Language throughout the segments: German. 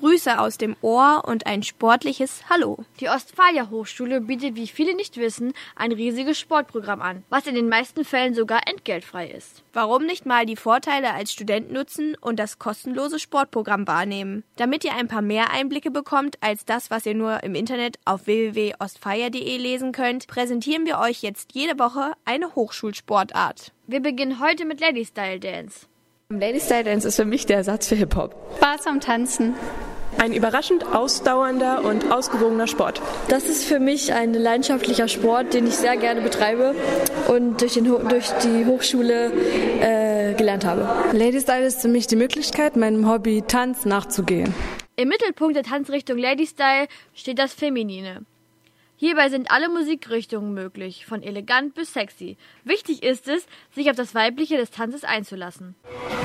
Grüße aus dem Ohr und ein sportliches Hallo. Die Ostfalia Hochschule bietet, wie viele nicht wissen, ein riesiges Sportprogramm an, was in den meisten Fällen sogar entgeltfrei ist. Warum nicht mal die Vorteile als Student nutzen und das kostenlose Sportprogramm wahrnehmen? Damit ihr ein paar mehr Einblicke bekommt als das, was ihr nur im Internet auf www.ostfalia.de lesen könnt, präsentieren wir euch jetzt jede Woche eine Hochschulsportart. Wir beginnen heute mit Lady Style Dance. Lady Style Dance ist für mich der Ersatz für Hip-Hop. Spaß am Tanzen. Ein überraschend ausdauernder und ausgewogener Sport. Das ist für mich ein leidenschaftlicher Sport, den ich sehr gerne betreibe und durch die Hochschule gelernt habe. Lady Style ist für mich die Möglichkeit, meinem Hobby Tanz nachzugehen. Im Mittelpunkt der Tanzrichtung Lady Style steht das Feminine. Hierbei sind alle Musikrichtungen möglich, von elegant bis sexy. Wichtig ist es, sich auf das Weibliche des Tanzes einzulassen.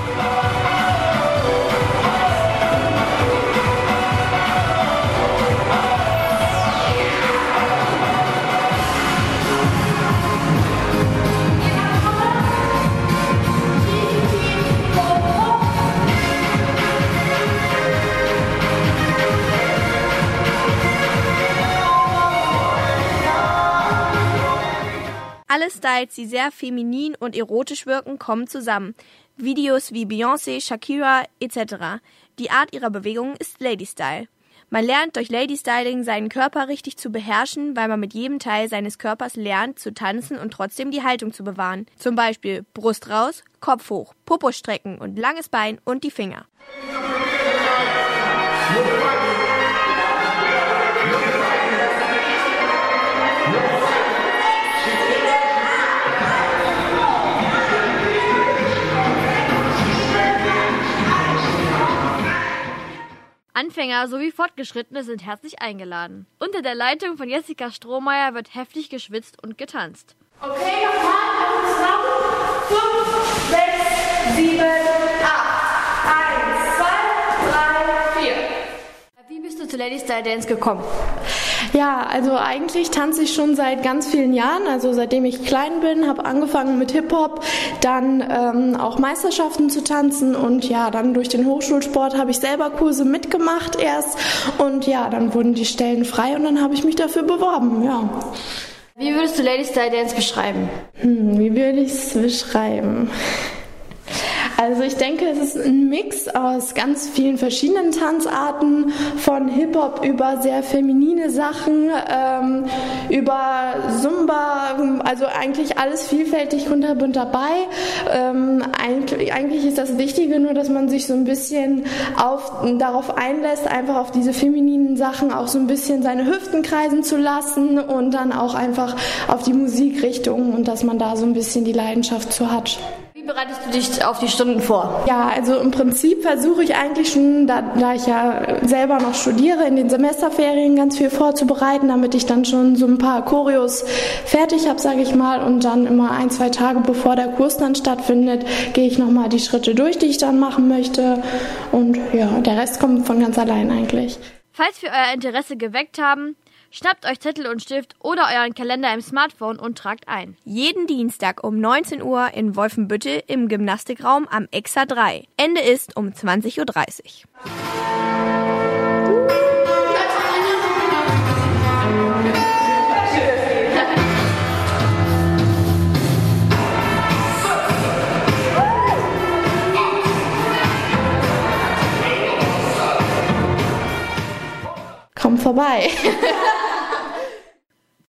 Alle Styles, die sehr feminin und erotisch wirken, kommen zusammen. Videos wie Beyoncé, Shakira etc. Die Art ihrer Bewegungen ist Lady Style. Man lernt durch Lady Styling seinen Körper richtig zu beherrschen, weil man mit jedem Teil seines Körpers lernt zu tanzen und trotzdem die Haltung zu bewahren. Zum Beispiel Brust raus, Kopf hoch, Popo strecken und langes Bein und die Finger. Anfänger sowie Fortgeschrittene sind herzlich eingeladen. Unter der Leitung von Jessica Strohmeier wird heftig geschwitzt und getanzt. Okay, nochmal, also zusammen. 5, 6, 7, 8. 1, 2, 3, 4. Wie bist du zu Lady Style Dance gekommen? Ja, also eigentlich tanze ich schon seit ganz vielen Jahren, also seitdem ich klein bin, habe angefangen mit Hip-Hop, dann auch Meisterschaften zu tanzen und ja, dann durch den Hochschulsport habe ich selber Kurse mitgemacht erst und ja, dann wurden die Stellen frei und dann habe ich mich dafür beworben, ja. Wie würdest du Lady Style Dance beschreiben? Wie würde ich es beschreiben? Also ich denke, es ist ein Mix aus ganz vielen verschiedenen Tanzarten, von Hip-Hop über sehr feminine Sachen, über Zumba, also eigentlich alles vielfältig kunterbunt dabei. Eigentlich ist das Wichtige nur, dass man sich so ein bisschen darauf einlässt, einfach auf diese femininen Sachen auch so ein bisschen seine Hüften kreisen zu lassen und dann auch einfach auf die Musikrichtung und dass man da so ein bisschen die Leidenschaft zu hat. Wie bereitest du dich auf die Stunden vor? Ja, also im Prinzip versuche ich eigentlich schon, da ich ja selber noch studiere, in den Semesterferien ganz viel vorzubereiten, damit ich dann schon so ein paar Choreos fertig habe, sage ich mal, und dann immer 1-2 Tage bevor der Kurs dann stattfindet, gehe ich nochmal die Schritte durch, die ich dann machen möchte und ja, der Rest kommt von ganz allein eigentlich. Falls wir euer Interesse geweckt haben, schnappt euch Zettel und Stift oder euren Kalender im Smartphone und tragt ein. Jeden Dienstag um 19 Uhr in Wolfenbüttel im Gymnastikraum am Exa 3. Ende ist um 20:30 Uhr. Kommt vorbei.